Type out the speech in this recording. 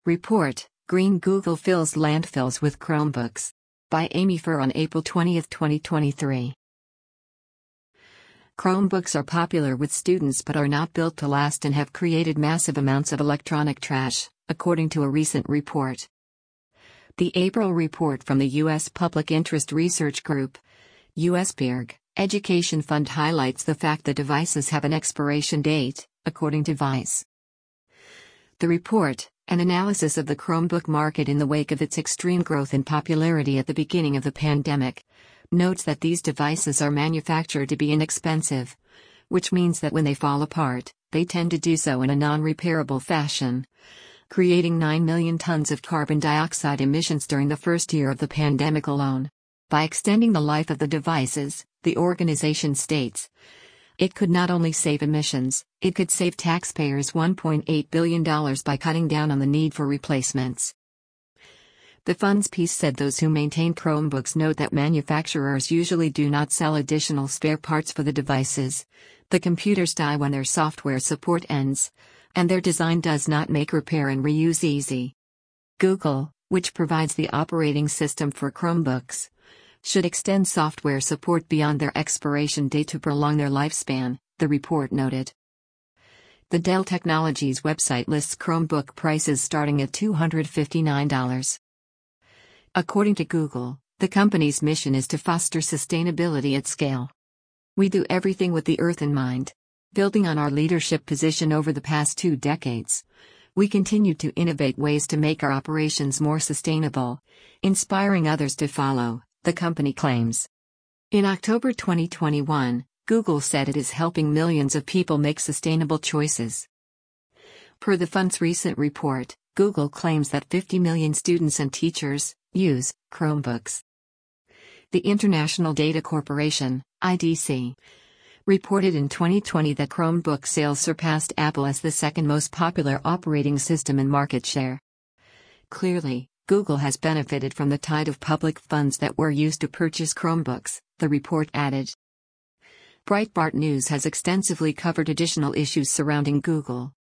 Report: Green Google fills landfills with Chromebooks. By Amy Furr on April 20, 2023. Chromebooks are popular with students but are not built to last and have created massive amounts of electronic trash, according to a recent report. The April report from the U.S. Public Interest Research Group, USPIRG, Education Fund highlights the fact that devices have an expiration date, according to Vice. The report, an analysis of the Chromebook market in the wake of its extreme growth in popularity at the beginning of the pandemic, notes that these devices are manufactured to be inexpensive, which means that when they fall apart, they tend to do so in a non-repairable fashion, creating 9 million tons of carbon dioxide emissions during the first year of the pandemic alone. By extending the life of the devices, the organization states, it could not only save emissions, it could save taxpayers $1.8 billion by cutting down on the need for replacements. The fund's piece said those who maintain Chromebooks note that manufacturers usually do not sell additional spare parts for the devices. The computers die when their software support ends, and their design does not make repair and reuse easy. Google, which provides the operating system for Chromebooks, should extend software support beyond their expiration date to prolong their lifespan, the report noted. The Dell Technologies website lists Chromebook prices starting at $259. According to Google, the company's mission is to foster sustainability at scale. We do everything with the earth in mind. Building on our leadership position over the past 2 decades, we continue to innovate ways to make our operations more sustainable, inspiring others to follow, the company claims. In October 2021, Google said it is helping millions of people make sustainable choices. Per the fund's recent report, Google claims that 50 million students and teachers use Chromebooks. The International Data Corporation, IDC, reported in 2020 that Chromebook sales surpassed Apple as the second most popular operating system in market share. Clearly, Google has benefited from the tide of public funds that were used to purchase Chromebooks, the report added. Breitbart News has extensively covered additional issues surrounding Google.